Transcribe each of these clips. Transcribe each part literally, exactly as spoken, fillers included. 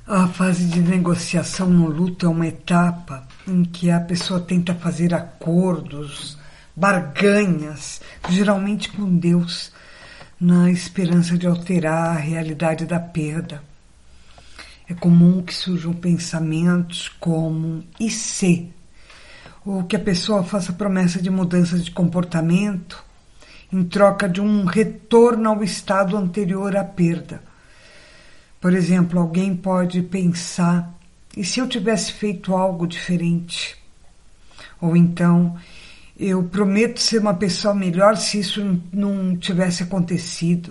A fase de negociação no luto é uma etapa em que a pessoa tenta fazer acordos, barganhas, geralmente com Deus, na esperança de alterar a realidade da perda. É comum que surjam pensamentos como e se, ou que a pessoa faça promessa de mudança de comportamento em troca de um retorno ao estado anterior à perda. Por exemplo, alguém pode pensar, e se eu tivesse feito algo diferente? Ou então, eu prometo ser uma pessoa melhor se isso não tivesse acontecido.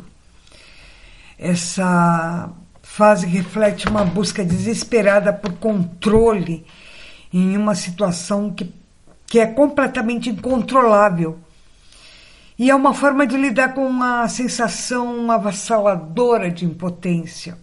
Essa fase reflete uma busca desesperada por controle em uma situação que, que é completamente incontrolável. E é uma forma de lidar com uma sensação avassaladora de impotência.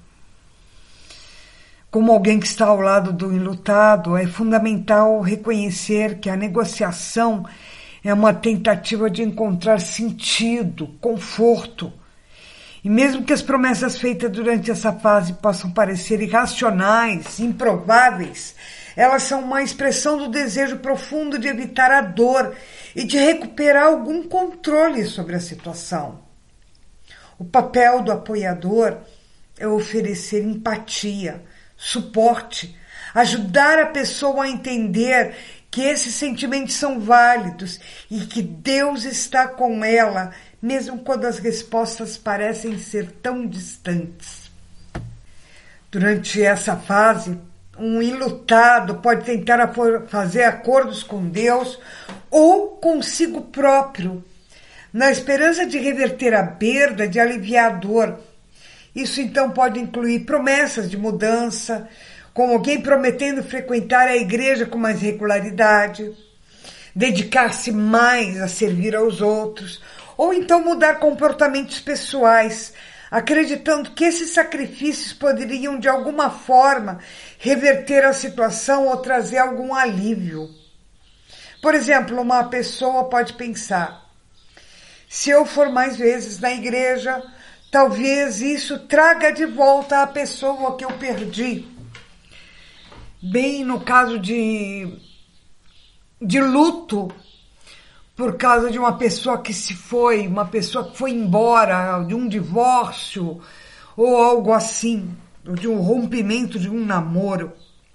Como alguém que está ao lado do enlutado, é fundamental reconhecer que a negociação é uma tentativa de encontrar sentido, conforto. E mesmo que as promessas feitas durante essa fase possam parecer irracionais, improváveis, elas são uma expressão do desejo profundo de evitar a dor e de recuperar algum controle sobre a situação. O papel do apoiador é oferecer empatia, suporte, ajudar a pessoa a entender que esses sentimentos são válidos e que Deus está com ela, mesmo quando as respostas parecem ser tão distantes. Durante essa fase, um enlutado pode tentar fazer acordos com Deus ou consigo próprio, na esperança de reverter a perda, de aliviar a dor. Isso então pode incluir promessas de mudança, como alguém prometendo frequentar a igreja com mais regularidade, dedicar-se mais a servir aos outros, ou então mudar comportamentos pessoais, acreditando que esses sacrifícios poderiam de alguma forma reverter a situação ou trazer algum alívio. Por exemplo, uma pessoa pode pensar: se eu for mais vezes na igreja, talvez isso traga de volta a pessoa que eu perdi. Bem, no caso de, de luto, por causa de uma pessoa que se foi, uma pessoa que foi embora, de um divórcio, ou algo assim, de um rompimento de um namoro.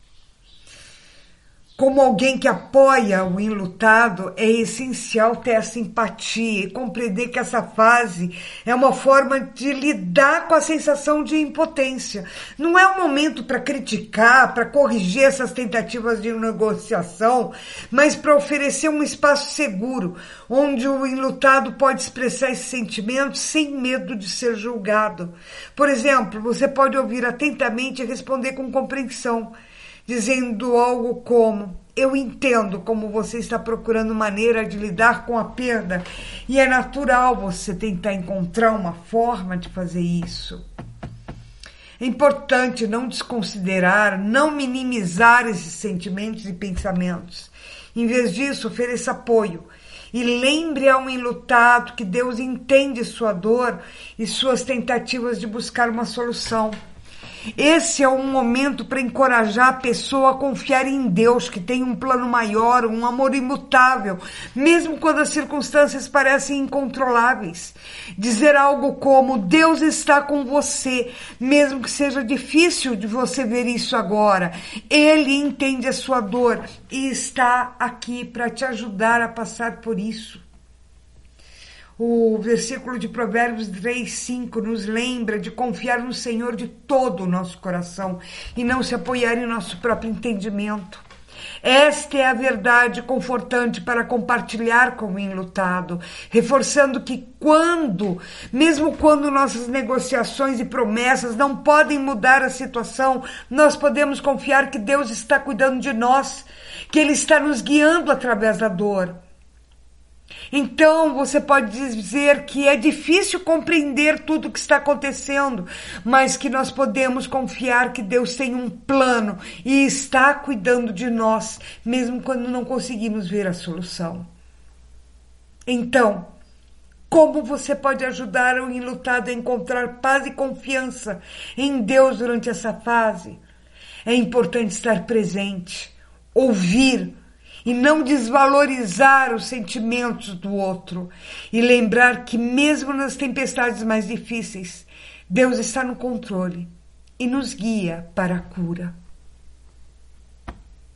Como alguém que apoia o enlutado, é essencial ter essa empatia e compreender que essa fase é uma forma de lidar com a sensação de impotência. Não é um momento para criticar, para corrigir essas tentativas de negociação, mas para oferecer um espaço seguro, onde o enlutado pode expressar esses sentimentos sem medo de ser julgado. Por exemplo, você pode ouvir atentamente e responder com compreensão, dizendo algo como: eu entendo como você está procurando maneira de lidar com a perda e é natural você tentar encontrar uma forma de fazer isso. É importante não desconsiderar, não minimizar esses sentimentos e pensamentos. Em vez disso, ofereça apoio e lembre ao enlutado que Deus entende sua dor e suas tentativas de buscar uma solução. Esse é um momento para encorajar a pessoa a confiar em Deus, que tem um plano maior, um amor imutável, mesmo quando as circunstâncias parecem incontroláveis. Dizer algo como: Deus está com você, mesmo que seja difícil de você ver isso agora. Ele entende a sua dor e está aqui para te ajudar a passar por isso. O versículo de Provérbios três, cinco nos lembra de confiar no Senhor de todo o nosso coração e não se apoiar em nosso próprio entendimento. Esta é a verdade confortante para compartilhar com o enlutado, reforçando que quando, mesmo quando nossas negociações e promessas não podem mudar a situação, nós podemos confiar que Deus está cuidando de nós, que Ele está nos guiando através da dor. Então você pode dizer que é difícil compreender tudo o que está acontecendo, mas que nós podemos confiar que Deus tem um plano e está cuidando de nós, mesmo quando não conseguimos ver a solução. Então, como você pode ajudar o enlutado a encontrar paz e confiança em Deus durante essa fase? É importante estar presente, ouvir e não desvalorizar os sentimentos do outro. E lembrar que mesmo nas tempestades mais difíceis, Deus está no controle e nos guia para a cura.